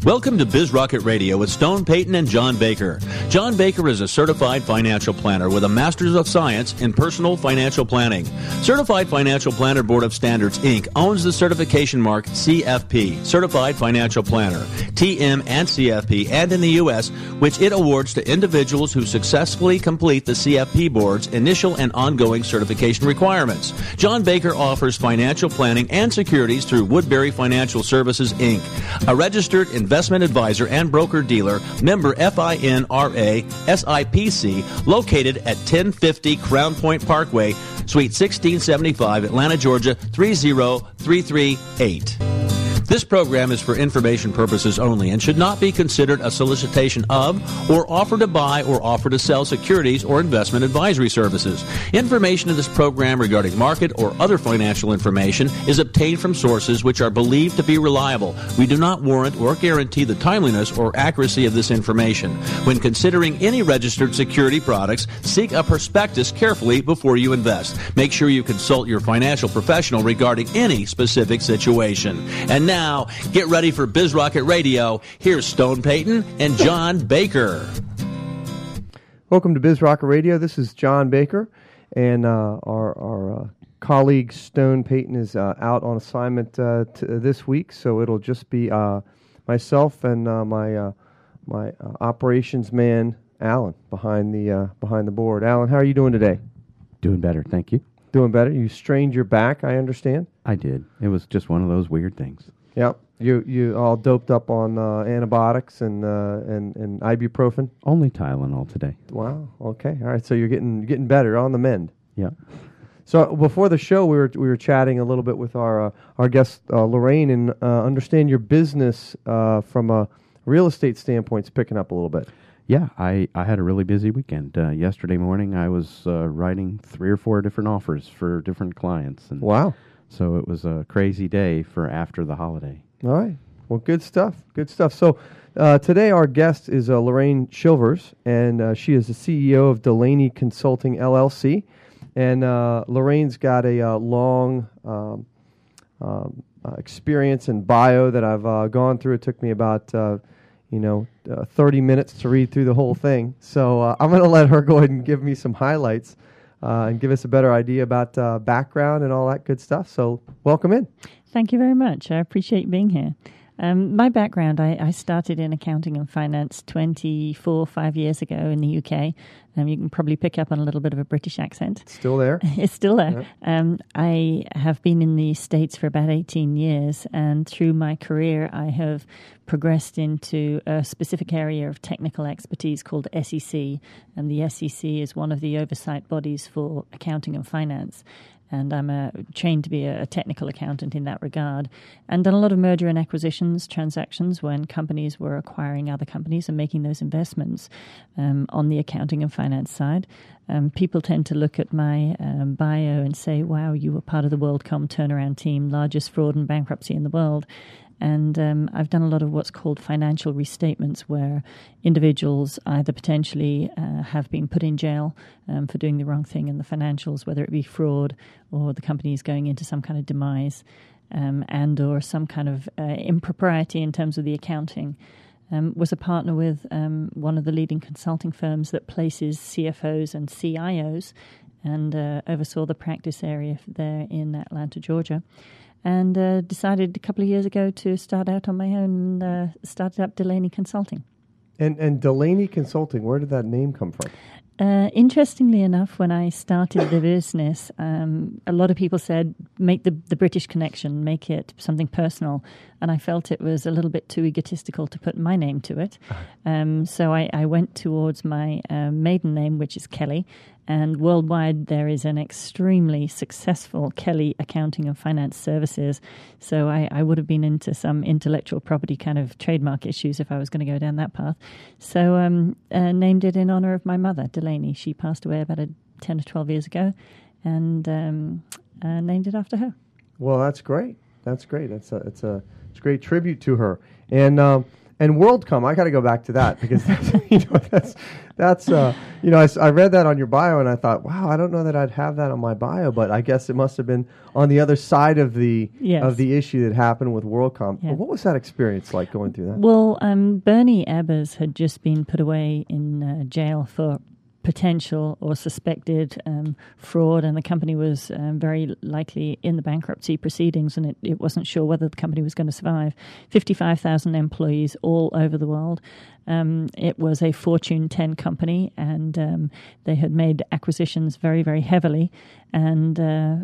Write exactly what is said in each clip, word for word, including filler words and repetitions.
Welcome to Biz Rocket Radio with Stone Payton and John Baker. John Baker is a certified financial planner with a Master's of Science in Personal Financial Planning. Certified Financial Planner Board of Standards, Incorporated owns the certification mark C F P, Certified Financial Planner, T M and C F P, and in the U S, which it awards to individuals who successfully complete the C F P Board's initial and ongoing certification requirements. John Baker offers financial planning and securities through Woodbury Financial Services, Incorporated, a registered investment advisor and broker-dealer, member FINRA S I P C, located at ten fifty Crown Point Parkway, Suite sixteen seventy-five, Atlanta, Georgia, three zero three three eight. This program is for information purposes only and should not be considered a solicitation of or offer to buy or offer to sell securities or investment advisory services. Information in this program regarding market or other financial information is obtained from sources which are believed to be reliable. We do not warrant or guarantee the timeliness or accuracy of this information. When considering any registered security products, seek a prospectus carefully before you invest. Make sure you consult your financial professional regarding any specific situation. And now, Now, get ready for Biz Rocket Radio. Here's Stone Payton and John Baker. Welcome to Biz Rocket Radio. This is John Baker, and uh, our, our uh, colleague Stone Payton is uh, out on assignment uh, t- this week, so it'll just be uh, myself and uh, my uh, my uh, operations man, Alan, behind the uh, behind the board. Alan, how are you doing today? Doing better, thank you. Doing better. You strained your back, I understand. I did. It was just one of those weird things. Yep. You you all doped up on uh, antibiotics and uh, and and ibuprofen. Only Tylenol today. Wow. Okay. All right. So you're getting getting better, on the mend. Yeah. So before the show, we were we were chatting a little bit with our uh, our guest uh, Lorraine, and uh, understand your business uh, from a real estate standpoint is picking up a little bit. Yeah. I, I had a really busy weekend. Uh, yesterday morning, I was uh, writing three or four different offers for different clients. And wow. So it was a crazy day for after the holiday. All right. Well, good stuff. Good stuff. So uh, today our guest is uh, Lorraine Shilvers, and uh, she is the C E O of Delaney Consulting, L L C. And uh, Lorraine's got a uh, long um, um, uh, experience and bio that I've uh, gone through. It took me about, uh, you know, uh, thirty minutes to read through the whole thing. So uh, I'm going to let her go ahead and give me some highlights. Uh, and give us a better idea about uh, background and all that good stuff. So welcome in. Thank you very much. I appreciate being here. Um, my background, I, I started in accounting and finance twenty-four, five years ago in the U K. Um, you can probably pick up on a little bit of a British accent. Still there? It's still there. Yeah. Um, I have been in the States for about eighteen years, and through my career, I have progressed into a specific area of technical expertise called S E C, and the S E C is one of the oversight bodies for accounting and finance. And I'm uh, trained to be a, a technical accountant in that regard, and done a lot of merger and acquisitions transactions when companies were acquiring other companies and making those investments um, on the accounting and finance side. Um, people tend to look at my um, bio and say, wow, you were part of the WorldCom turnaround team, largest fraud and bankruptcy in the world. And um, I've done a lot of what's called financial restatements, where individuals either potentially uh, have been put in jail um, for doing the wrong thing in the financials, whether it be fraud or the company is going into some kind of demise um, and or some kind of uh, impropriety in terms of the accounting. Um, was a partner with um, one of the leading consulting firms that places C F Os and C I Os, and uh, oversaw the practice area there in Atlanta, Georgia. And uh, decided a couple of years ago to start out on my own and uh, started up Delaney Consulting. And and Delaney Consulting, where did that name come from? Uh, interestingly enough, when I started the business, um, a lot of people said, make the, the British connection, make it something personal. And I felt it was a little bit too egotistical to put my name to it. Um, so I, I went towards my uh, maiden name, which is Kelly. And worldwide, there is an extremely successful Kelly Accounting and Finance Services. So I, I would have been into some intellectual property kind of trademark issues if I was going to go down that path. So um, uh, named it in honor of my mother, Delaney. She passed away about a ten or twelve years ago, and um, uh, named it after her. Well, that's great. That's great. That's a, it's a, it's a great tribute to her. And um, And WorldCom, I got to go back to that because that's, you know, that's that's uh, you know I, s- I read that on your bio and I thought, wow, I don't know that I'd have that on my bio, but I guess it must have been on the other side of the Yes. of the issue that happened with WorldCom. Yeah. But what was that experience like going through that? Well, um, Bernie Ebbers had just been put away in uh, jail for potential or suspected um, fraud, and the company was um, very likely in the bankruptcy proceedings, and it, it wasn't sure whether the company was going to survive. fifty-five thousand employees all over the world. Um, it was a Fortune ten company, and um, they had made acquisitions very, very heavily, and uh,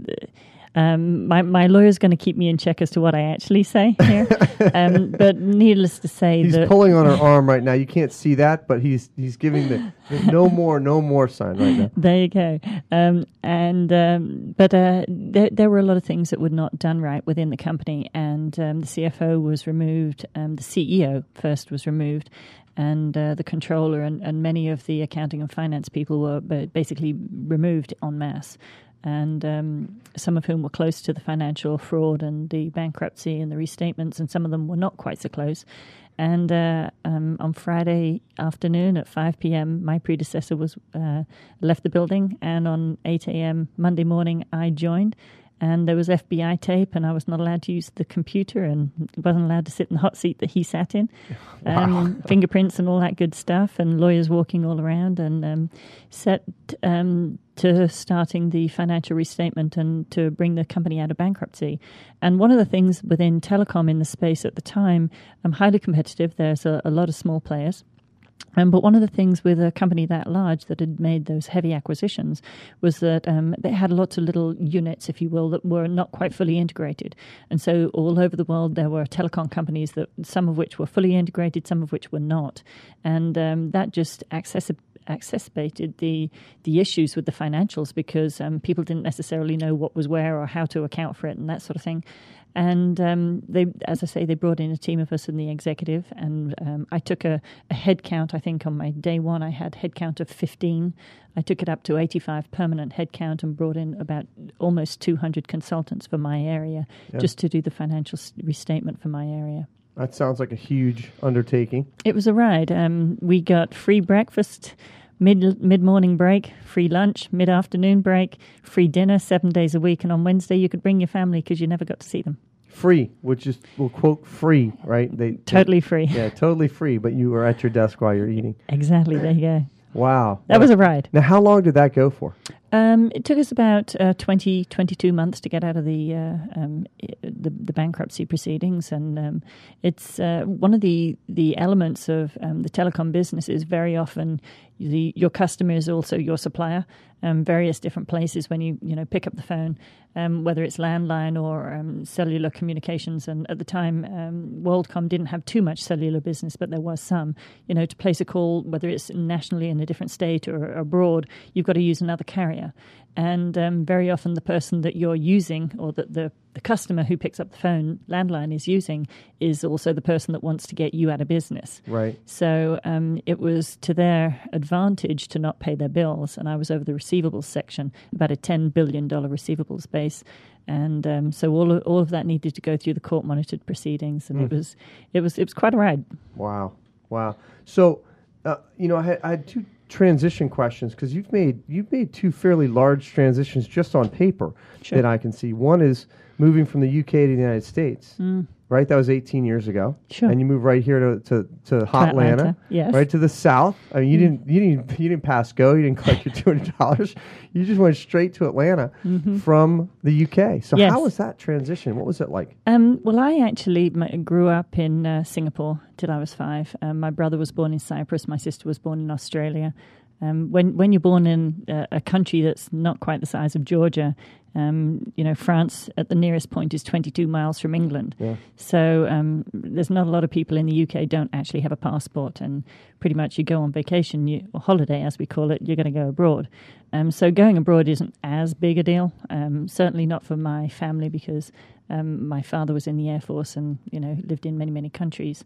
Um, my, my lawyer's going to keep me in check as to what I actually say here. um, but needless to say, He's the, pulling on her arm right now. You can't see that, but he's he's giving the, the no more, no more sign right now. There you go. Um, and um, but uh, there, there were a lot of things that were not done right within the company, and um, the C F O was removed. Um, the C E O first was removed, and uh, the controller and, and many of the accounting and finance people were ba- basically removed en masse. And um, some of whom were close to the financial fraud and the bankruptcy and the restatements, and some of them were not quite so close. And uh, um, on Friday afternoon at five p.m., my predecessor was uh, left the building, and on eight a.m. Monday morning, I joined. And there was F B I tape, and I was not allowed to use the computer, and wasn't allowed to sit in the hot seat that he sat in. Wow. Um, fingerprints and all that good stuff, and lawyers walking all around, and um, set um, to starting the financial restatement and to bring the company out of bankruptcy. And one of the things within telecom in the space at the time, I'm highly competitive. There's a, a lot of small players. Um, but one of the things with a company that large that had made those heavy acquisitions was that um, they had lots of little units, if you will, that were not quite fully integrated. And so all over the world there were telecom companies, that some of which were fully integrated, some of which were not. And um, that just accessi- exacerbated the the issues with the financials, because um, people didn't necessarily know what was where or how to account for it and that sort of thing. And um, they, as I say, they brought in a team of us in the executive, and um, I took a, a head count. I think on my day one, I had head count of fifteen. I took it up to eighty-five permanent head count and brought in about almost two hundred consultants for my area, Yeah. just to do the financial s- restatement for my area. That sounds like a huge undertaking. It was a ride. Um, we got free breakfast, mid mid morning break, free lunch, mid afternoon break, free dinner seven days a week, and on Wednesday you could bring your family because you never got to see them. Free, which is, we'll quote, free, right? They Totally free. They, yeah, totally free, but you were at your desk while you're eating. Exactly. There you go. Wow. That was a ride. Now, how long did that go for? Um, it took us about uh, twenty, twenty-two months to get out of the uh, um, I- the, the bankruptcy proceedings, and um, it's uh, one of the, the elements of um, the telecom business is very often the your customer is also your supplier. Um, various different places when you you know pick up the phone, um, whether it's landline or um, cellular communications. And at the time, um, WorldCom didn't have too much cellular business, but there was some. You know, to place a call, whether it's nationally in a different state or abroad, you've got to use another carrier. And um, very often the person that you're using, or that the, the customer who picks up the phone landline is using, is also the person that wants to get you out of business. Right. So um, it was to their advantage to not pay their bills. And I was over the receivables section, about a ten billion dollars receivables base. And um, so all of, all of that needed to go through the court-monitored proceedings. And Mm. it was it was it was quite a ride. Wow. Wow. So, uh, you know, I had, I had two transition questions, because you've made you've made two fairly large transitions just on paper Sure. that I can see. One is moving from the U K to the United States, Mm. right? That was eighteen years ago. Sure. And you moved right here to to, to hot Atlanta, Atlanta, yes. right to the south. I mean, you Mm. didn't you didn't you didn't pass go. You didn't collect your two hundred dollars. You just went straight to Atlanta Mhm. from the U K. So Yes. how was that transition? What was it like? Um, well, I actually m- grew up in uh, Singapore till I was five. Um, my brother was born in Cyprus. My sister was born in Australia. Um, when when you're born in uh, a country that's not quite the size of Georgia, um, you know, France at the nearest point is twenty-two miles from England. Yeah. So um, there's not a lot of people in the U K don't actually have a passport, and pretty much you go on vacation, you, or holiday as we call it, you're going to go abroad. Um, so going abroad isn't as big a deal. Um, certainly not for my family, because um, my father was in the Air Force and you know lived in many many countries.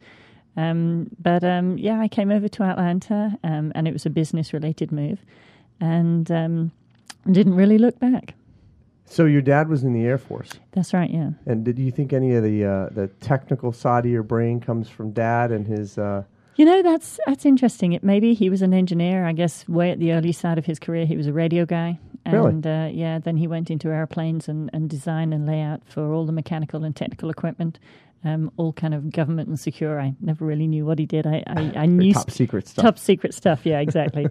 Um, but um, yeah, I came over to Atlanta, um, and it was a business related move, and um, didn't really look back. So your dad was in the Air Force. That's right, yeah. And did you think any of the uh, the technical side of your brain comes from Dad and his? Uh... You know, that's that's interesting. It maybe he was an engineer. I guess way at the early side of his career, he was a radio guy. And really? uh, yeah, then he went into airplanes and, and design and layout for all the mechanical and technical equipment. Um, all kind of government and secure. I never really knew what he did. I, I, I knew top secret stuff. Top secret stuff. Yeah, exactly.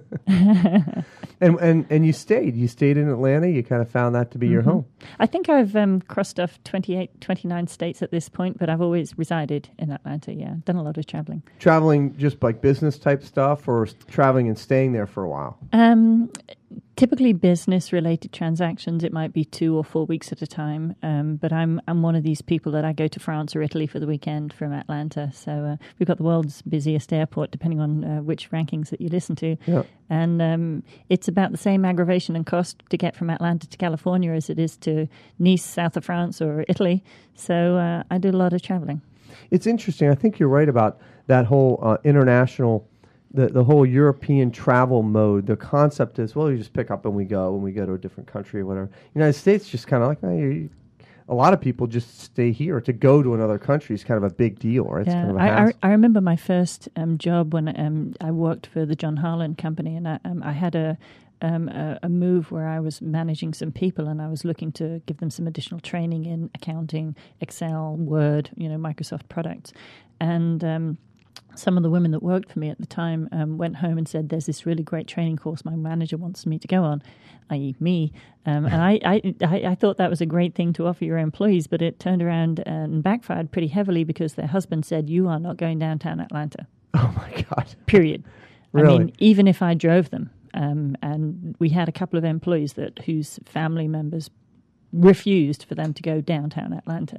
and and and you stayed. You stayed in Atlanta. You kind of found that to be mm-hmm. your home. I think I've um, crossed off twenty-eight, twenty-nine states at this point, but I've always resided in Atlanta. Yeah, done a lot of traveling. Traveling just like business type stuff, or traveling and staying there for a while. Um. Typically business-related transactions, it might be two or four weeks at a time. Um, but I'm I'm one of these people that I go to France or Italy for the weekend from Atlanta. So uh, we've got the world's busiest airport, depending on uh, which rankings that you listen to. Yeah. And um, it's about the same aggravation and cost to get from Atlanta to California as it is to Nice, south of France, or Italy. So uh, I do a lot of traveling. It's interesting. I think you're right about that whole uh, international. The the whole European travel mode, the concept is, well, you just pick up and we go, and we go to a different country or whatever. United States just kind of like, no, you, a lot of people just stay here. To go to another country is kind of a big deal, right? Yeah, it's kind of a I, I, I remember my first um, job when um, I worked for the John Harlan Company, and I, um, I had a, um, a a move where I was managing some people, and I was looking to give them some additional training in accounting, Excel, Word, you know, Microsoft products, and um, some of the women that worked for me at the time um, went home and said, there's this really great training course my manager wants me to go on, that is me. Um, and I, I, I, I thought that was a great thing to offer your employees, but it turned around and backfired pretty heavily because their husband said, you are not going downtown Atlanta. Oh, my God. Period. Really? I mean, even if I drove them. Um, and we had a couple of employees that whose family members refused for them to go downtown Atlanta.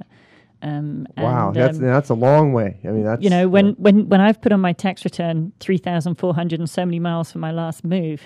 Um, wow, and, that's um, that's a long way. I mean, that's you know when, uh, when, when I've put on my tax return three thousand four hundred and so many miles for my last move,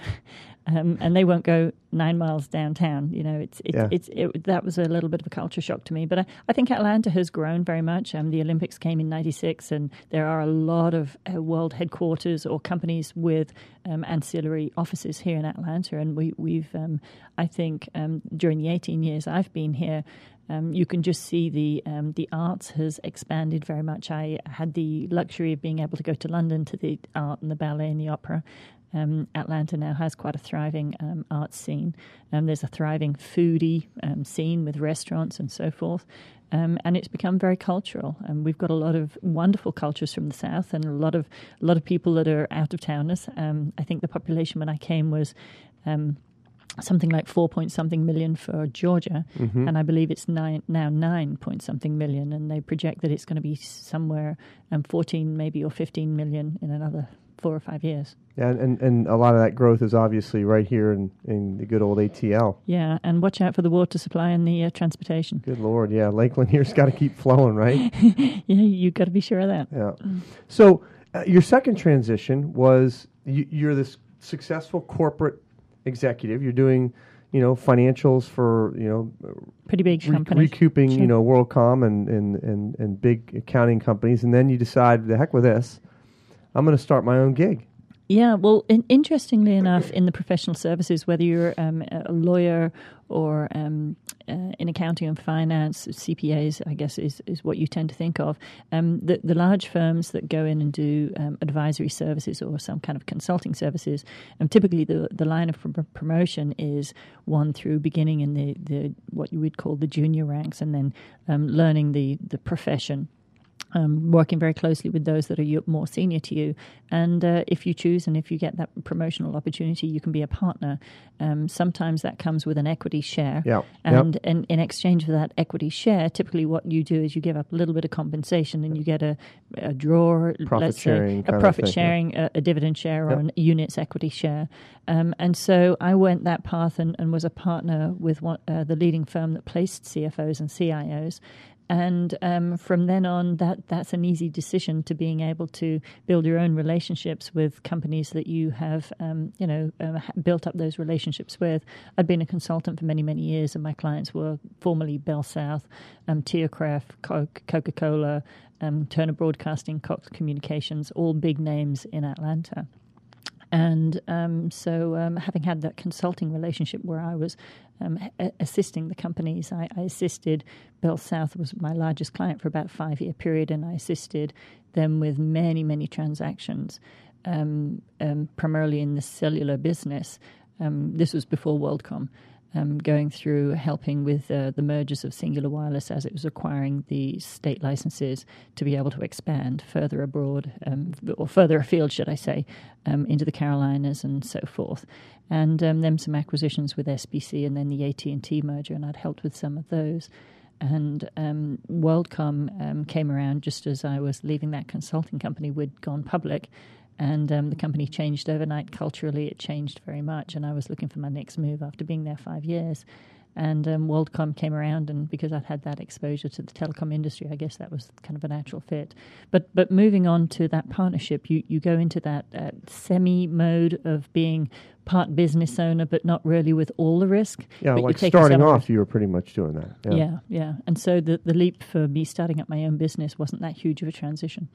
um, and they won't go nine miles downtown. You know, it's it's, yeah. it's it, that was a little bit of a culture shock to me. But I, I think Atlanta has grown very much. Um, the Olympics came in ninety-six, and there are a lot of uh, world headquarters or companies with um, ancillary offices here in Atlanta, and we we've um, I think um, during the eighteen years I've been here. Um, you can just see the um, the arts has expanded very much. I had the luxury of being able to go to London to the art and the ballet and the opera. Um, Atlanta now has quite a thriving um, arts scene. Um, there's a thriving foodie um, scene with restaurants and so forth. Um, and it's become very cultural. And um, we've got a lot of wonderful cultures from the South and a lot of a lot of people that are out of towners. Um, I think the population when I came was Um, something like four point something million for Georgia, mm-hmm. and I believe it's nine, now nine point something million, and they project that it's going to be somewhere um, fourteen maybe or fifteen million in another four or five years. Yeah, and, and a lot of that growth is obviously right here in, in the good old A T L. Yeah, and watch out for the water supply and the uh, transportation. Good Lord, yeah, Lake Lanier's got to keep flowing, right? Yeah, you've got to be sure of that. Yeah. So uh, your second transition was you, you're this successful corporate executive. You're doing, you know, financials for, you know, pretty big re- companies. recouping, sure. you know, WorldCom and, and, and, and big accounting companies. And then you decide, the heck with this, I'm going to start my own gig. Yeah, well, in, interestingly enough, in the professional services, whether you're um, a lawyer or um, uh, in accounting and finance, C P As, I guess, is, is what you tend to think of. Um, the, the large firms that go in and do um, advisory services or some kind of consulting services, um, typically the, the line of pr- promotion is one through beginning in the, the what you would call the junior ranks and then um, learning the, the profession. Um, working very closely with those that are more senior to you. And uh, if you choose and if you get that promotional opportunity, you can be a partner. Um, sometimes that comes with an equity share. Yep. And, yep. and in exchange for that equity share, typically what you do is you give up a little bit of compensation and you get a, a draw, profit let's sharing, say, a profit thing, sharing, yeah. a, a dividend share or yep. an units equity share. Um, and so I went that path and, and was a partner with one, uh, the leading firm that placed C F Os and C I Os. And um, from then on, that, that's an easy decision to being able to build your own relationships with companies that you have, um, you know, uh, built up those relationships with. I'd been a consultant for many, many years, and my clients were formerly Bell South, um, Tiercraft, Coke, Coca-Cola, um, Turner Broadcasting, Cox Communications, all big names in Atlanta. And um, so um, having had that consulting relationship where I was um, a- assisting the companies. I, I assisted Bell South was my largest client for about a five-year period, and I assisted them with many, many transactions, um, um, primarily in the cellular business. Um, this was before WorldCom. Um, going through helping with uh, the mergers of Singular Wireless as it was acquiring the state licenses to be able to expand further abroad, um, or further afield, should I say, um, into the Carolinas and so forth. And um, then some acquisitions with S B C and then the A T and T merger, and I'd helped with some of those. And um, WorldCom um, came around just as I was leaving that consulting company. We'd gone public. And um, the company changed overnight. Culturally, it changed very much. And I was looking for my next move after being there five years. And um, WorldCom came around, and because I'd had that exposure to the telecom industry, I guess that was kind of a natural fit. But but moving on to that partnership, you, you go into that uh, semi-mode of being part business owner, but not really with all the risk. Yeah, but like you're taking starting some off, of- you were pretty much doing that. Yeah. Yeah, yeah. And so the, the leap for me starting up my own business wasn't that huge of a transition.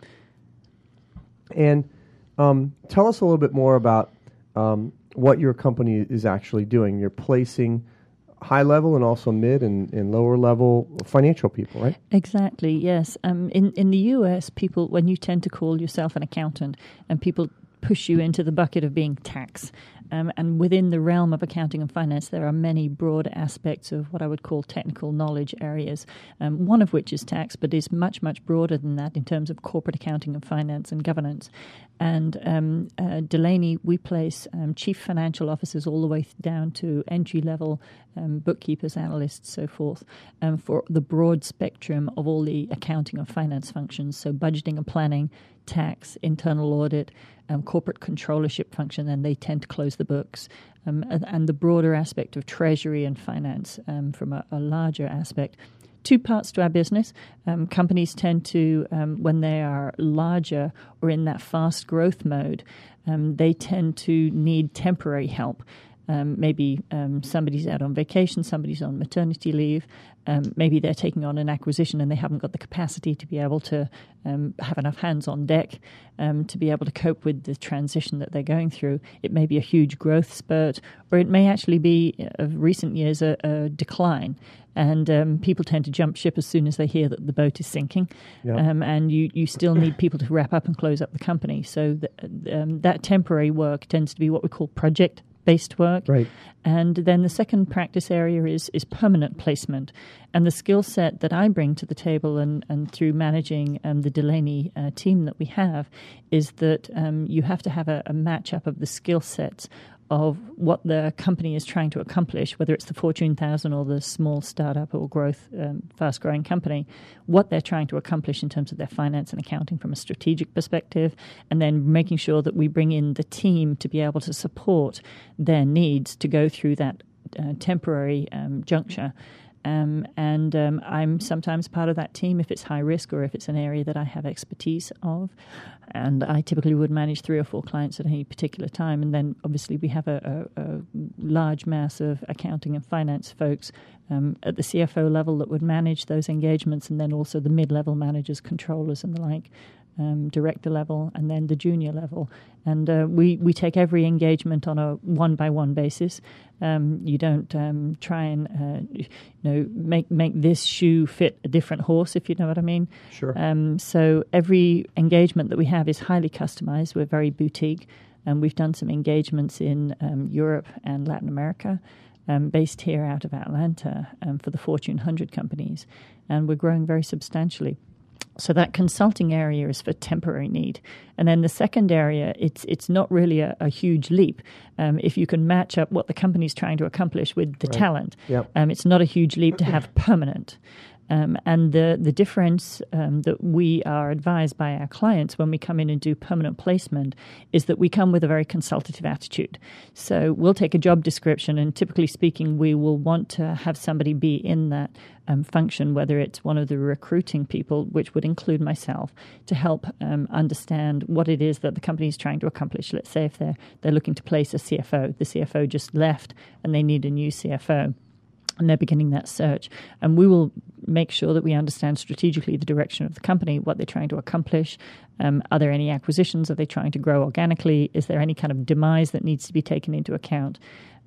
And um, tell us a little bit more about um, what your company is actually doing. You're placing high level and also mid and, and lower level financial people, right? Exactly, yes. Um, in, in the U S, people, when you tend to call yourself an accountant, and people push you into the bucket of being tax. Um, and within the realm of accounting and finance, there are many broad aspects of what I would call technical knowledge areas, um, one of which is tax, but is much, much broader than that in terms of corporate accounting and finance and governance. And um, uh, Delaney, we place um, chief financial officers all the way down to entry-level um, bookkeepers, analysts, so forth, um, for the broad spectrum of all the accounting and finance functions, so budgeting and planning, tax, internal audit, um, corporate controllership function, and they tend to close the books. Um, and, and the broader aspect of treasury and finance um, from a, a larger aspect. Two parts to our business. Um, companies tend to, um, when they are larger or in that fast growth mode, um, they tend to need temporary help. Um, maybe um, somebody's out on vacation, somebody's on maternity leave, um, maybe they're taking on an acquisition and they haven't got the capacity to be able to um, have enough hands on deck um, to be able to cope with the transition that they're going through. It may be a huge growth spurt, or it may actually be, of recent years, a, a decline. And um, people tend to jump ship as soon as they hear that the boat is sinking. Yep. Um, and you, you still need people to wrap up and close up the company. So the, um, that temporary work tends to be what we call project based work. Right. And then the second practice area is is permanent placement. And the skill set that I bring to the table and, and through managing um, the Delaney uh, team that we have is that um, you have to have a, a match-up of the skill sets of what the company is trying to accomplish, whether it's the Fortune one thousand or the small startup or growth, um, fast-growing company, what they're trying to accomplish in terms of their finance and accounting from a strategic perspective, and then making sure that we bring in the team to be able to support their needs to go through that uh, temporary um, juncture. Um, and um, I'm sometimes part of that team if it's high risk or if it's an area that I have expertise of. And I typically would manage three or four clients at any particular time. And then obviously we have a, a, a large mass of accounting and finance folks um, at the C F O level that would manage those engagements, and then also the mid-level managers, controllers and the like. Um, director level, and then the junior level. And uh, we, we take every engagement on a one-by-one basis. Um, you don't um, try and uh, you know make make this shoe fit a different horse, if you know what I mean. Sure. Um, so every engagement that we have is highly customized. We're very boutique. And we've done some engagements in um, Europe and Latin America, um, based here out of Atlanta um, for the Fortune one hundred companies. And we're growing very substantially. So that consulting area is for temporary need. And then the second area, it's it's not really a, a huge leap. Um, if you can match up what the company's trying to accomplish with the Right. talent, Yep. um, it's not a huge leap to have permanent. Um, and the, the difference um, that we are advised by our clients when we come in and do permanent placement is that we come with a very consultative attitude. So we'll take a job description, and typically speaking, we will want to have somebody be in that um, function, whether it's one of the recruiting people, which would include myself, to help um, understand what it is that the company is trying to accomplish. Let's say if they're, they're looking to place a C F O, the C F O just left and they need a new C F O. And they're beginning that search. And we will make sure that we understand strategically the direction of the company, what they're trying to accomplish. Um, are there any acquisitions? Are they trying to grow organically? Is there any kind of demise that needs to be taken into account?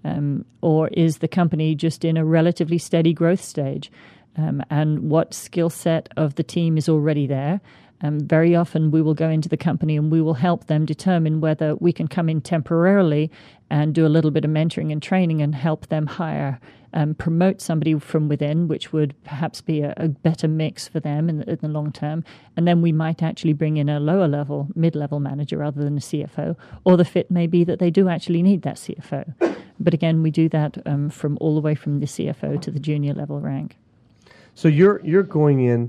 Um, or is the company just in a relatively steady growth stage? Um, and what skill set of the team is already there? Um, very often we will go into the company and we will help them determine whether we can come in temporarily and do a little bit of mentoring and training and help them hire, um, promote somebody from within, which would perhaps be a, a better mix for them in the, in the long term. And then we might actually bring in a lower level, mid-level manager rather than a C F O, or the fit may be that they do actually need that C F O. But again, we do that um, from all the way from the C F O to the junior level rank. So you're you're going in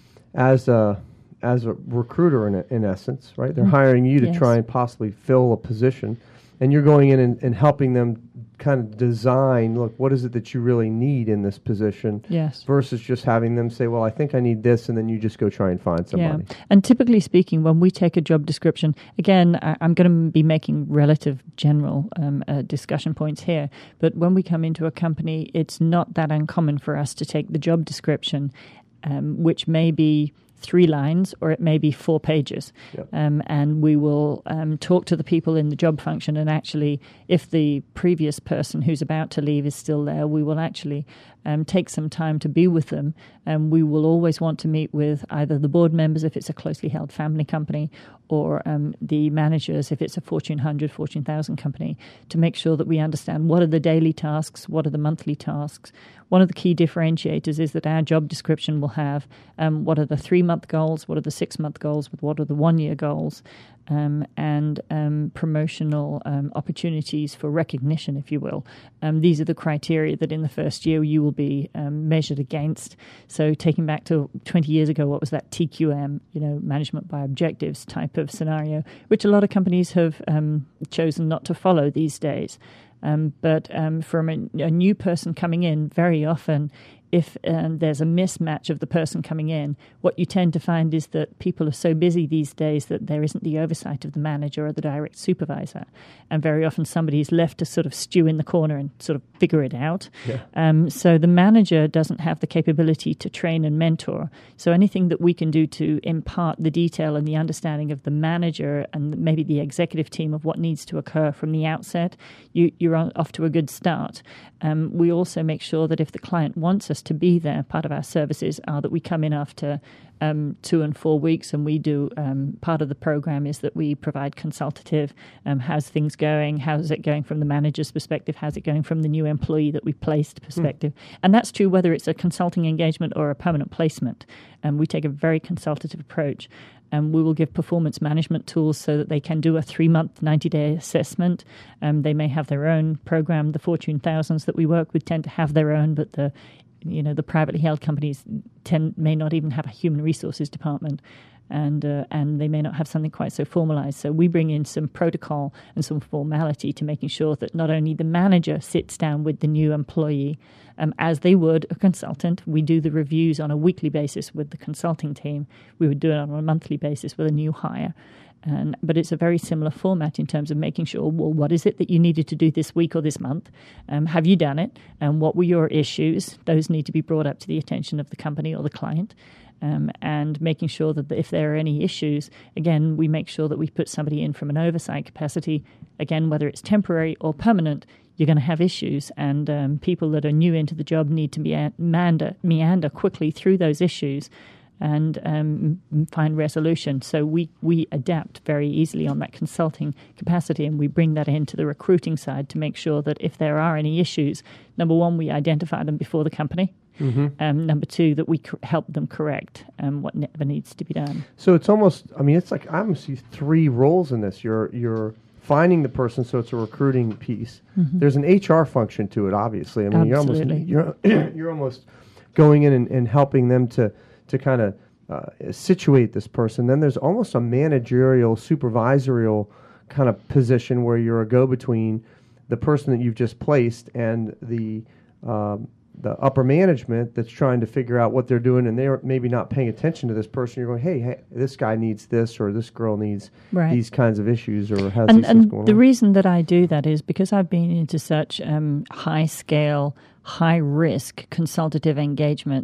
as a as a recruiter in in essence, right? They're hiring you to yes. try and possibly fill a position, and you're going in and, and helping them kind of design, look, what is it that you really need in this position? Yes. Versus just having them say, well, I think I need this, and then you just go try and find somebody. Yeah. And typically speaking, when we take a job description, again, I, I'm going to be making relative general um, uh, discussion points here, but when we come into a company, it's not that uncommon for us to take the job description, um, which may be three lines or it may be four pages. Yep. Um, and we will um, talk to the people in the job function, and actually if the previous person who's about to leave is still there, we will actually um, take some time to be with them. And we will always want to meet with either the board members if it's a closely held family company, or um, the managers if it's a Fortune one hundred, Fortune one thousand company, to make sure that we understand what are the daily tasks, what are the monthly tasks. One of the key differentiators is that our job description will have um, what are the three-month goals, what are the six-month goals, what are the one-year goals, um, and um, promotional um, opportunities for recognition, if you will. Um, these are the criteria that in the first year you will be um, measured against. So taking back to twenty years ago, what was that T Q M, you know, management by objectives type of scenario, which a lot of companies have um, chosen not to follow these days. Um, but um, from a, a new person coming in, very often, if um, there's a mismatch of the person coming in, what you tend to find is that people are so busy these days that there isn't the oversight of the manager or the direct supervisor. And very often somebody is left to sort of stew in the corner and sort of figure it out. Yeah. Um, so the manager doesn't have the capability to train and mentor. So anything that we can do to impart the detail and the understanding of the manager and maybe the executive team of what needs to occur from the outset, you, you're on, off to a good start. Um, we also make sure that if the client wants us to be there, part of our services are that we come in after um, two and four weeks and we do, um, part of the program is that we provide consultative, um, how's things going, how's it going from the manager's perspective, how's it going from the new employee that we placed perspective. Mm. And that's true whether it's a consulting engagement or a permanent placement. Um, we take a very consultative approach. And we will give performance management tools so that they can do a three-month, ninety-day assessment. Um, they may have their own program. The Fortune thousands that we work with tend to have their own, but the, you know, the privately held companies tend may not even have a human resources department, and uh, and they may not have something quite so formalized. So we bring in some protocol and some formality to making sure that not only the manager sits down with the new employee, Um, as they would a consultant. We do the reviews on a weekly basis with the consulting team. We would do it on a monthly basis with a new hire. And, but it's a very similar format in terms of making sure, well, what is it that you needed to do this week or this month? Um, have you done it? And what were your issues? Those need to be brought up to the attention of the company or the client. Um, and making sure that if there are any issues, again, we make sure that we put somebody in from an oversight capacity. Again, whether it's temporary or permanent, you're going to have issues, and um, people that are new into the job need to meander, meander quickly through those issues and um, find resolution. So we, we adapt very easily on that consulting capacity, and we bring that into the recruiting side to make sure that if there are any issues, number one, we identify them before the company. Mm-hmm. Um, number two, that we co- help them correct um, what never needs to be done. So it's almost, I mean, it's like I almost see three roles in this. You're you're finding the person, so it's a recruiting piece. Mm-hmm. There's an H R function to it, obviously. I mean, Absolutely. you're almost you're you're almost going in and, and helping them to to kind of uh, situate this person. Then there's almost a managerial, supervisorial kind of position where you're a go-between the person that you've just placed and the um, the upper management that's trying to figure out what they're doing, and they're maybe not paying attention to this person. You're going, hey, hey this guy needs this, or this girl needs right. these kinds of issues, or has and, these things and going the on. reason that I do that is because I've been into such um, high-scale, high-risk consultative engagements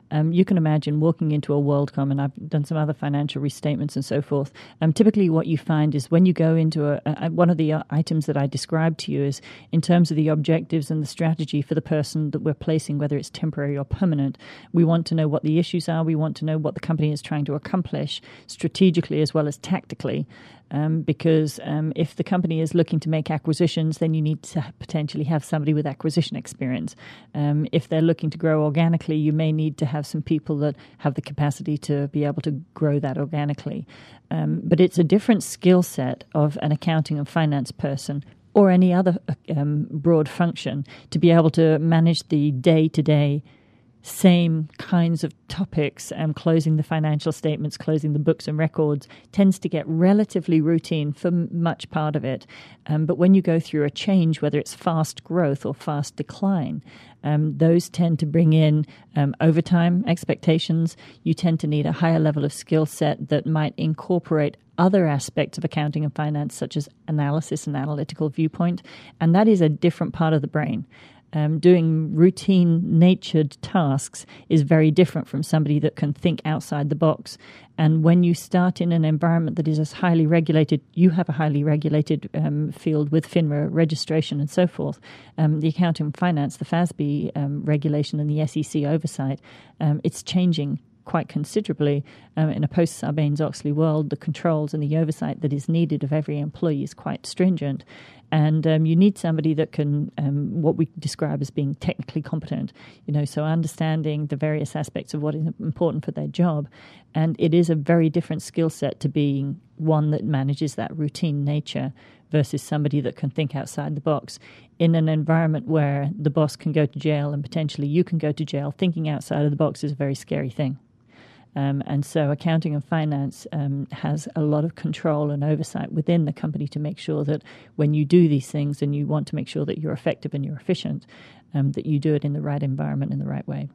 Um, you can imagine walking into a WorldCom, and I've done some other financial restatements and so forth. Um, typically what you find is when you go into a, a one of the uh, items that I described to you is in terms of the objectives and the strategy for the person that we're placing, whether it's temporary or permanent, we want to know what the issues are. We want to know what the company is trying to accomplish strategically as well as tactically. Um, because um, if the company is looking to make acquisitions, then you need to potentially have somebody with acquisition experience. Um, if they're looking to grow organically, you may need to have some people that have the capacity to be able to grow that organically. Um, but it's a different skill set of an accounting and finance person or any other um, broad function to be able to manage the day-to-day same kinds of topics, um, closing the financial statements, closing the books and records, tends to get relatively routine for m- much part of it. Um, but when you go through a change, whether it's fast growth or fast decline, um, those tend to bring in um, overtime expectations. You tend to need a higher level of skill set that might incorporate other aspects of accounting and finance, such as analysis and analytical viewpoint. And that is a different part of the brain. Um, doing routine-natured tasks is very different from somebody that can think outside the box. And when you start in an environment that is as highly regulated, you have a highly regulated um, field with FINRA registration and so forth. Um, the accounting and finance, the FASB um, regulation and the S E C oversight, um, it's changing quite considerably. Um, in a post-Sarbanes-Oxley world, the controls and the oversight that is needed of every employee is quite stringent. And um, you need somebody that can, um, what we describe as being technically competent, you know, so understanding the various aspects of what is important for their job. And it is a very different skill set to being one that manages that routine nature versus somebody that can think outside the box in an environment where the boss can go to jail and potentially you can go to jail. Thinking outside of the box is a very scary thing. Um, and so accounting and finance um, has a lot of control and oversight within the company to make sure that when you do these things and you want to make sure that you're effective and you're efficient, um, that you do it in the right environment in the right way.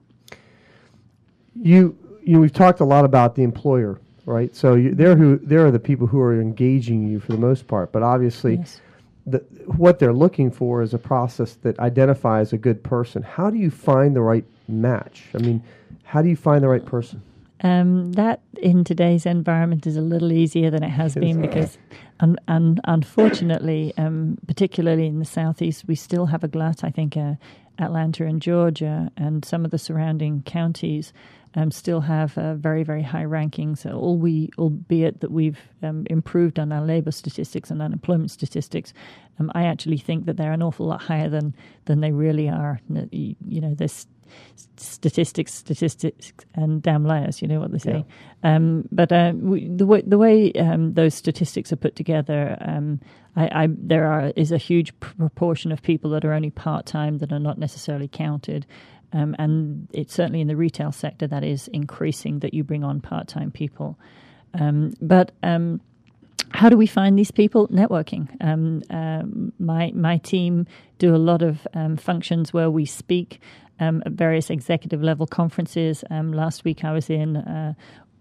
You, you know, we've talked a lot about the employer, right? So you, they're who they're the people who are engaging you for the most part, but obviously, Yes. the, what they're looking for is a process that identifies a good person. How do you find the right match? I mean, how do you find the right person? Um, that in today's environment is a little easier than it has been because, un- un- unfortunately, um, particularly in the southeast, we still have a glut. I think uh, Atlanta and Georgia and some of the surrounding counties um, still have uh, very, very high rankings. So all we, albeit that we've um, improved on our labor statistics and unemployment statistics, um, I actually think that they're an awful lot higher than than they really are. You, you know, there's statistics, statistics, and damn liars. You know what they say. Yeah. Um, but uh, we, the way the way um, those statistics are put together, um, I, I, there are is a huge proportion of people that are only part time that are not necessarily counted, um, and it's certainly in the retail sector that is increasing that you bring on part time people. Um, but um, how do we find these people? Networking. Um, uh, my my team do a lot of um, functions where we speak. Um, at various executive level conferences. Um, last week I was in uh,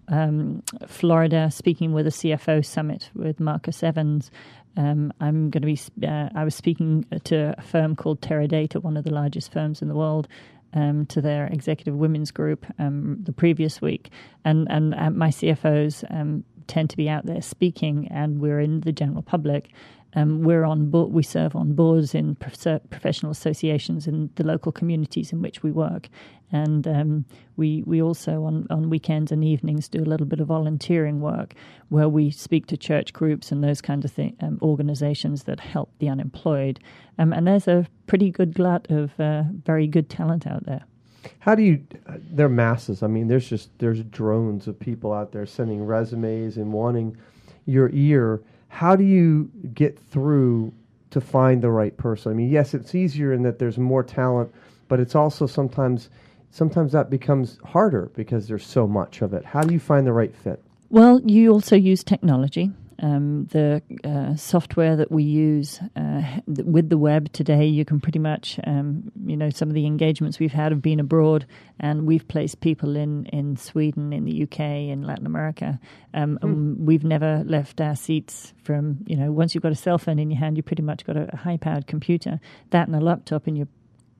um, Florida speaking with a C F O summit with Marcus Evans. Um, I'm going to be. Uh, I was speaking to a firm called Teradata, one of the largest firms in the world, um, to their executive women's group um, the previous week, and and uh, my C F Os um, tend to be out there speaking, and we're in the general public. Um, we're on board, we serve on boards in prof- professional associations in the local communities in which we work. And um, we we also, on, on weekends and evenings, do a little bit of volunteering work where we speak to church groups and those kind of thing, um, organizations that help the unemployed. Um, and there's a pretty good glut of uh, very good talent out there. How do you, uh, they're masses. I mean, there's just, there's drones of people out there sending resumes and wanting your ear. How do you get through to find the right person? I mean, yes, it's easier in that there's more talent, but it's also sometimes sometimes that becomes harder because there's so much of it. How do you find the right fit? Well, you also use technology. Um, the uh, software that we use uh, with the web today, you can pretty much, um, you know, some of the engagements we've had have been abroad, and we've placed people in, in Sweden, in the U K, in Latin America. Um, mm. And we've never left our seats from, you know, once you've got a cell phone in your hand, you pretty much got a, a high-powered computer, that and a laptop, and you're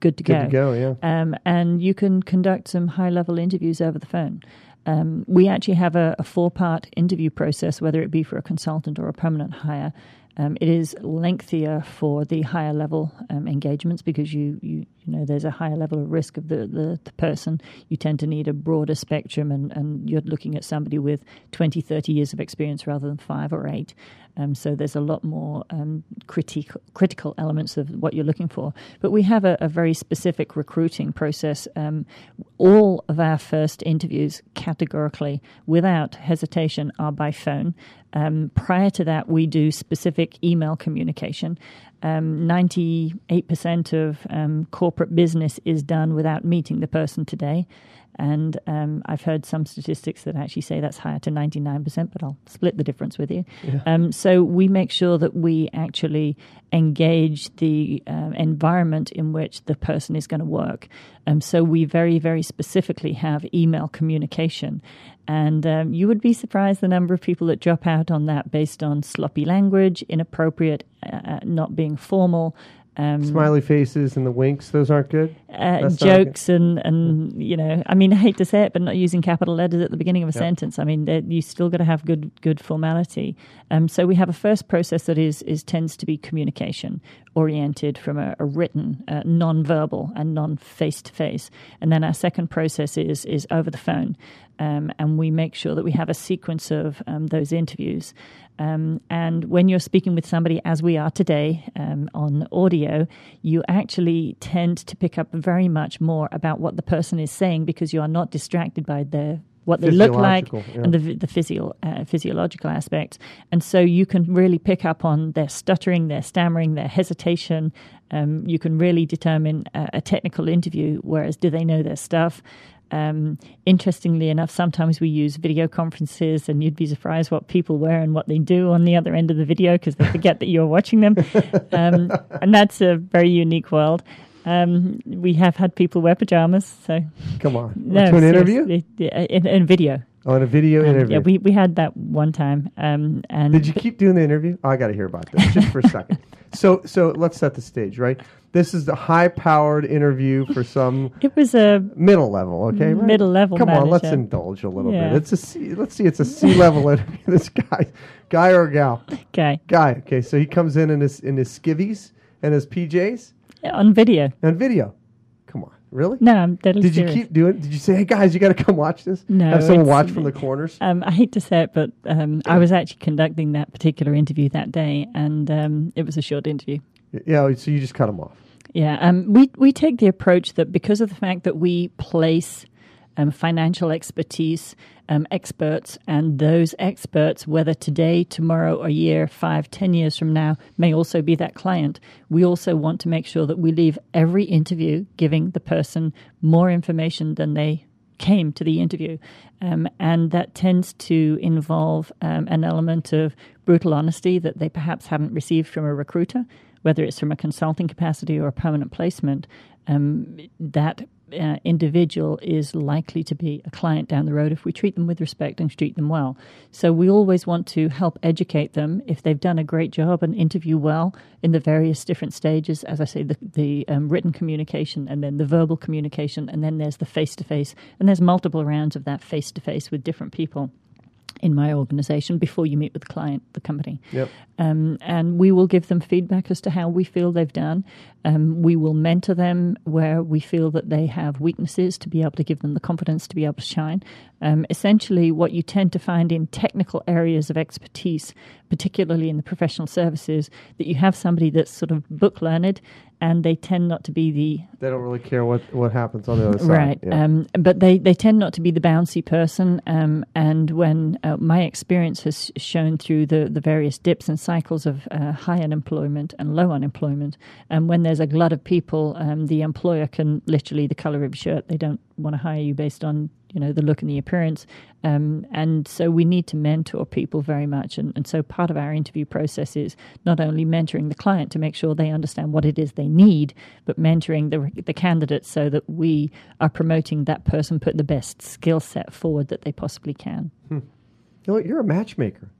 good to Good go. to go, yeah. Um, and you can conduct some high-level interviews over the phone. Um, we actually have a, a four-part interview process, whether it be for a consultant or a permanent hire. Um, it is lengthier for the higher level um, engagements because you, you you know there's a higher level of risk of the, the, the person. You tend to need a broader spectrum, and, and you're looking at somebody with twenty, thirty years of experience rather than five or eight. Um, so there's a lot more um, critical critical elements of what you're looking for. But we have a, a very specific recruiting process. Um, all of our first interviews, categorically, without hesitation, are by phone. Um, prior to that, we do specific email communication. Um, ninety-eight percent of um, corporate business is done without meeting the person today. And um, I've heard some statistics that actually say that's higher to ninety-nine percent, but I'll split the difference with you. Yeah. Um, so we make sure that we actually engage the uh, environment in which the person is going to work. Um, so we very, very specifically have email communication. And um, you would be surprised the number of people that drop out on that based on sloppy language, inappropriate, uh, not being formal. Um, Smiley faces and the winks, those aren't good? Uh, jokes good. and, and you know, I mean, I hate to say it, but not using capital letters at the beginning of a yep. sentence. I mean, you still got to have good good formality. Um, so we have a first process that is is tends to be communication oriented from a, a written, uh, non-verbal and non-face-to-face. And then our second process is is over the phone. Um, and we make sure that we have a sequence of um, those interviews. Um, and when you're speaking with somebody, as we are today um, on audio, you actually tend to pick up very much more about what the person is saying because you are not distracted by their what they look like yeah. and the the physio, uh, physiological aspects. And so you can really pick up on their stuttering, their stammering, their hesitation. Um, you can really determine a, a technical interview, whereas do they know their stuff? Um, interestingly enough, sometimes we use video conferences, and you'd be surprised what people wear and what they do on the other end of the video because they forget that you're watching them. Um, and that's a very unique world. Um, we have had people wear pajamas. So come on, no, to an interview in, in video. Oh, in a video um, interview. Yeah, we, we had that one time. Um, and did you keep doing the interview? Oh, I got to hear about this just for a second. So so let's set the stage, right? This is the high-powered interview for some. It was a middle level, okay? Right? Middle level. Come manager. on, let's indulge a little yeah. bit. It's a C, let's see, it's a C level interview. This guy, guy or gal? Guy. Guy. Okay, so he comes in in his in his skivvies and his P Js. Yeah, on video. On video. Come on, really? No, I'm deadly Did serious. you keep doing? Did you say, "Hey guys, you got to come watch this"? No. Have someone watch from the corners. Um, I hate to say it, but um, I was actually conducting that particular interview that day, and um, it was a short interview. Yeah, so you just cut them off. Yeah, um, we we take the approach that because of the fact that we place um, financial expertise, um, experts, and those experts, whether today, tomorrow, a year, five, ten years from now, may also be that client. We also want to make sure that we leave every interview giving the person more information than they came to the interview. Um, and that tends to involve um, an element of brutal honesty that they perhaps haven't received from a recruiter, whether it's from a consulting capacity or a permanent placement. Um, that uh, individual is likely to be a client down the road if we treat them with respect and treat them well. So we always want to help educate them if they've done a great job and interview well in the various different stages. As I say, the, the um, written communication and then the verbal communication, and then there's the face-to-face. And there's multiple rounds of that face-to-face with different people in my organization before you meet with the client, the company. Yep. Um, and we will give them feedback as to how we feel they've done. Um, we will mentor them where we feel that they have weaknesses to be able to give them the confidence to be able to shine. Um, essentially, what you tend to find in technical areas of expertise, particularly in the professional services, that you have somebody that's sort of book learned and they tend not to be the... They don't really care what, what happens on the other side. Right. Yeah. Um, but they, they tend not to be the bouncy person. Um, and when uh, my experience has shown through the, the various dips and cycles of uh, high unemployment and low unemployment, and when there's a glut of people, um, the employer can literally the color of your shirt. They don't want to hire you based on, you know, the look and the appearance. Um, and so we need to mentor people very much. And, and so part of our interview process is not only mentoring the client to make sure they understand what it is they need, but mentoring the, the candidates so that we are promoting that person put the best skill set forward that they possibly can. Hmm. You know what? You're a matchmaker.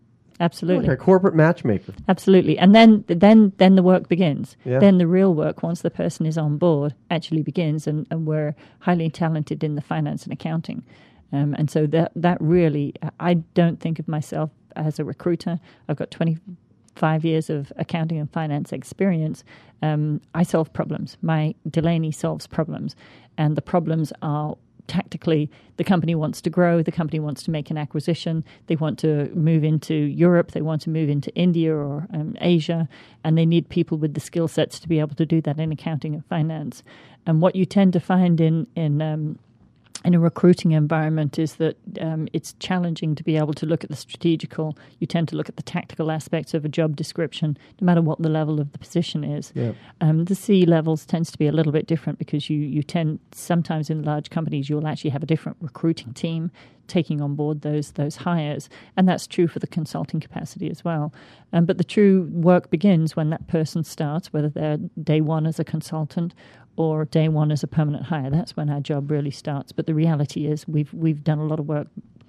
Absolutely. Like a corporate matchmaker. Absolutely. And then then then the work begins. Yeah. Then the real work, once the person is on board, actually begins, and, and we're highly talented in the finance and accounting. Um, and so that that really, I don't think of myself as a recruiter. I've got twenty-five years of accounting and finance experience. Um, I solve problems. My Delaney solves problems. And the problems are tactically, the company wants to grow, the company wants to make an acquisition, they want to move into Europe, they want to move into India or um, Asia, and they need people with the skill sets to be able to do that in accounting and finance. And what you tend to find in in um, in a recruiting environment is that um, it's challenging to be able to look at the strategical. You tend to look at the tactical aspects of a job description, no matter what the level of the position is. Yeah. Um, the C levels tends to be a little bit different because you, you tend, sometimes in large companies, you'll actually have a different recruiting team taking on board those those hires. And that's true for the consulting capacity as well. Um, but the true work begins when that person starts, whether they're day one as a consultant or day one as a permanent hire. That's when our job really starts. But the reality is we've we've done a lot of work,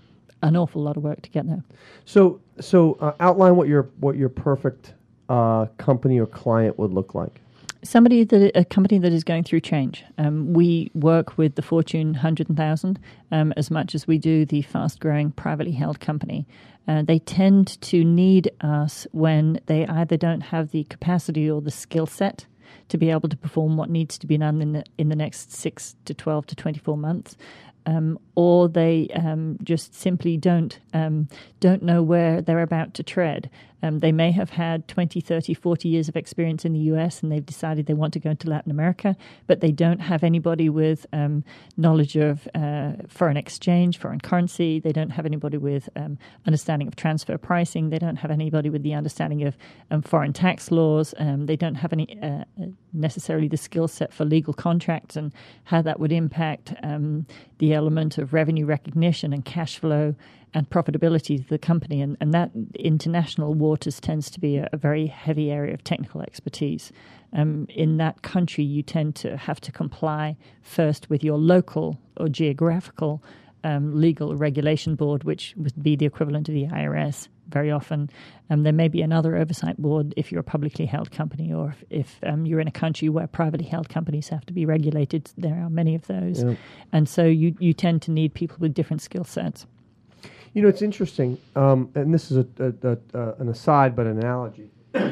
an awful lot of work to get there. So so uh, outline what your what your perfect uh, company or client would look like. Somebody that a company that is going through change. Um, we work with the Fortune one hundred thousand um, as much as we do the fast-growing privately held company. Uh, they tend to need us when they either don't have the capacity or the skill set to be able to perform what needs to be done in the in the next six to twelve to twenty-four months, um, or they um, just simply don't um, don't know where they're about to tread. Um, they may have had twenty, thirty, forty years of experience in the U S and they've decided they want to go into Latin America, but they don't have anybody with um, knowledge of uh, foreign exchange, foreign currency. They don't have anybody with um, understanding of transfer pricing. They don't have anybody with the understanding of um, foreign tax laws. Um, they don't have any uh, necessarily the skill set for legal contracts and how that would impact um, the element of revenue recognition and cash flow and profitability of the company. And, and that international waters tends to be a, a very heavy area of technical expertise. Um, in that country, you tend to have to comply first with your local or geographical um, legal regulation board, which would be the equivalent of the I R S very often. Um, there may be another oversight board if you're a publicly held company, or if, if um, you're in a country where privately held companies have to be regulated. There are many of those. Yeah. And so you, you tend to need people with different skill sets. You know, it's interesting, um, and this is a, a, a, a, an aside, but an analogy.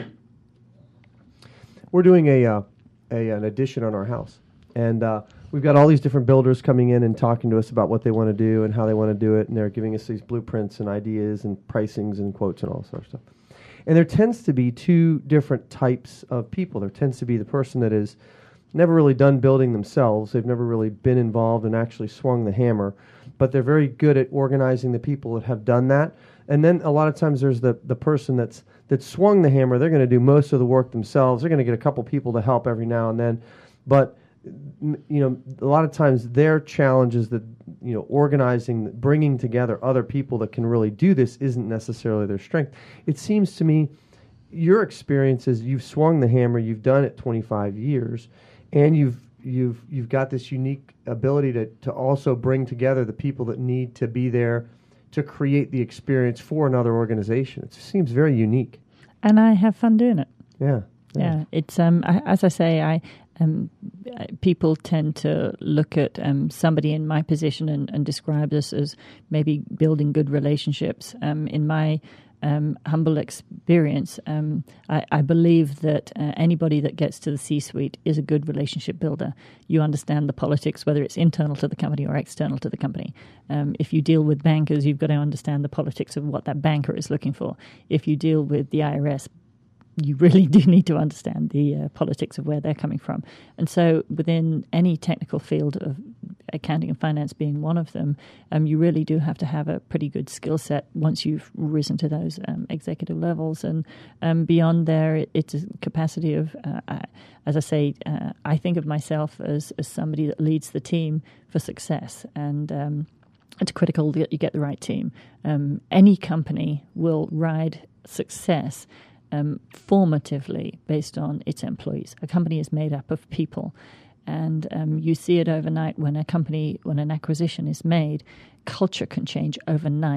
We're doing a, uh, a an addition on our house, and uh, we've got all these different builders coming in and talking to us about what they want to do and how they want to do it, and they're giving us these blueprints and ideas and pricings and quotes and all sorts of stuff. And there tends to be two different types of people. There tends to be the person that is never really done building themselves. They've never really been involved and actually swung the hammer, but they're very good at organizing the people that have done that. And then a lot of times there's the, the person that's that swung the hammer. They're going to do most of the work themselves. They're going to get a couple people to help every now and then. But, you know, a lot of times their challenge is that, you know, organizing, bringing together other people that can really do this isn't necessarily their strength. It seems to me your experience is you've swung the hammer, you've done it twenty-five years, and you've you've you've got this unique ability to, to also bring together the people that need to be there to create the experience for another organization. It seems very unique. And I have fun doing it. Yeah. Yeah. yeah it's um I, as I say, I um people tend to look at um somebody in my position and, and describe us as maybe building good relationships. Um in my Um, humble experience, um, I, I believe that uh, anybody that gets to the C-suite is a good relationship builder. You understand the politics, whether it's internal to the company or external to the company. Um, if you deal with bankers, you've got to understand the politics of what that banker is looking for. If you deal with the I R S, you really do need to understand the uh, politics of where they're coming from. And so within any technical field of accounting and finance being one of them, um, you really do have to have a pretty good skill set once you've risen to those um, executive levels. And um, beyond there, it, it's a capacity of, uh, uh, as I say, uh, I think of myself as, as somebody that leads the team for success. And um, it's critical that you get the right team. Um, any company will ride success Um, formatively based on its employees. A company is made up of people, and um, you see it overnight when a company, when an acquisition is made. Culture can change overnight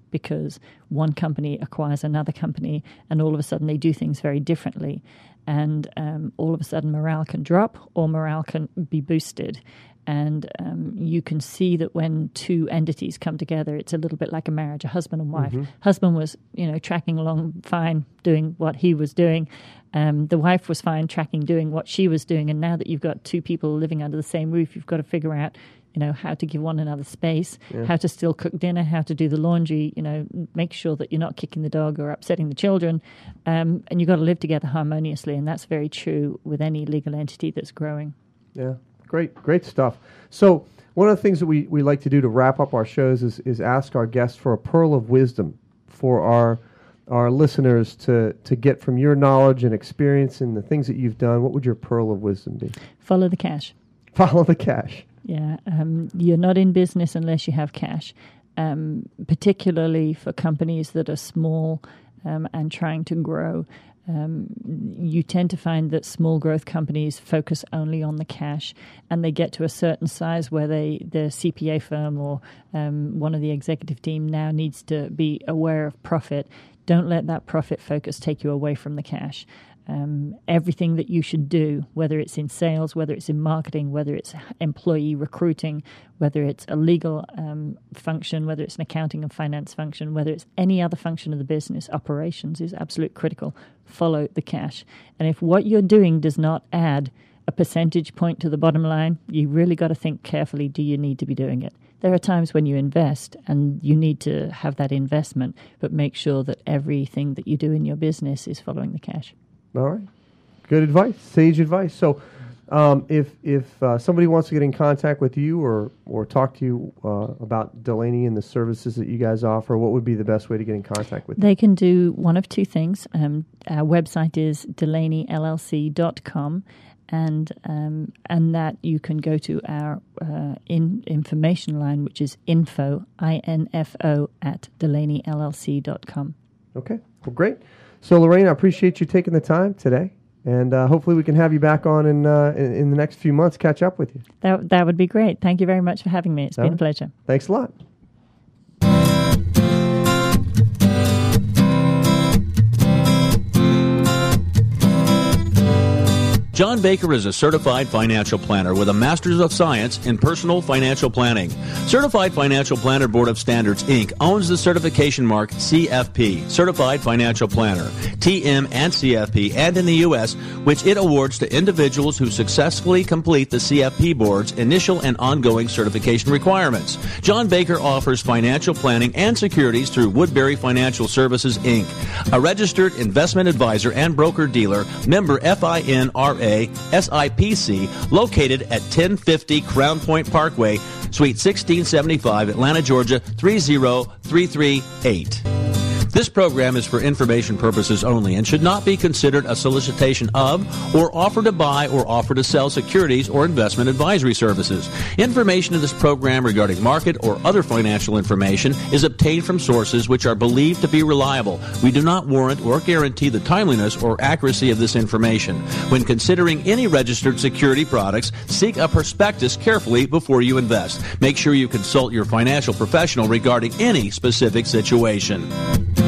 because one company acquires another company and all of a sudden they do things very differently. And um, all of a sudden morale can drop or morale can be boosted. And um, you can see that when two entities come together, it's a little bit like a marriage, a husband and wife. Mm-hmm. Husband was, you know, tracking along fine, doing what he was doing. Um, the wife was fine, tracking, doing what she was doing. And now that you've got two people living under the same roof, you've got to figure out, you know, how to give one another space, yeah. how to still cook dinner, how to do the laundry, you know, make sure that you're not kicking the dog or upsetting the children. Um, and you've got to live together harmoniously. And that's very true with any legal entity that's growing. Yeah. Great, great stuff. So one of the things that we, we like to do to wrap up our shows is, is ask our guests for a pearl of wisdom for our our listeners to, to get from your knowledge and experience and the things that you've done. What would your pearl of wisdom be? Follow the cash. Follow the cash. Yeah, um, you're not in business unless you have cash, um, particularly for companies that are small um, and trying to grow. Um, you tend to find that small growth companies focus only on the cash, and they get to a certain size where they, the C P A firm or um, one of the executive team now needs to be aware of profit. Don't let that profit focus take you away from the cash. Um, everything that you should do, whether it's in sales, whether it's in marketing, whether it's employee recruiting, whether it's a legal um, function, whether it's an accounting and finance function, whether it's any other function of the business, operations is absolute critical. Follow the cash. And if what you're doing does not add a percentage point to the bottom line, you really got to think carefully, do you need to be doing it? There are times when you invest and you need to have that investment, but make sure that everything that you do in your business is following the cash. All right. Good advice. Sage advice. So um, if if uh, somebody wants to get in contact with you or, or talk to you uh, about Delaney and the services that you guys offer, what would be the best way to get in contact with you? They can do one of two things. Um, our website is delaney l l c dot com, and um, and that you can go to our uh, in information line, which is info, I N F O, at delaney l l c dot com. Okay. Well, great. So, Lorraine, I appreciate you taking the time today, and uh, hopefully we can have you back on in, uh, in in the next few months, catch up with you. That that would be great. Thank you very much for having me. It's All been right. a pleasure. Thanks a lot. John Baker is a certified financial planner with a Master's of Science in Personal Financial Planning. Certified Financial Planner Board of Standards, Incorporated owns the certification mark C F P, Certified Financial Planner, T M and C F P, and in the U S, which it awards to individuals who successfully complete the C F P Board's initial and ongoing certification requirements. John Baker offers financial planning and securities through Woodbury Financial Services, Incorporated, a registered investment advisor and broker-dealer, member F I N R A, S I P C, located at ten fifty Crown Point Parkway, Suite sixteen seventy-five, Atlanta, Georgia, three zero three three eight. This program is for information purposes only and should not be considered a solicitation of or offer to buy or offer to sell securities or investment advisory services. Information in this program regarding market or other financial information is obtained from sources which are believed to be reliable. We do not warrant or guarantee the timeliness or accuracy of this information. When considering any registered security products, seek a prospectus carefully before you invest. Make sure you consult your financial professional regarding any specific situation.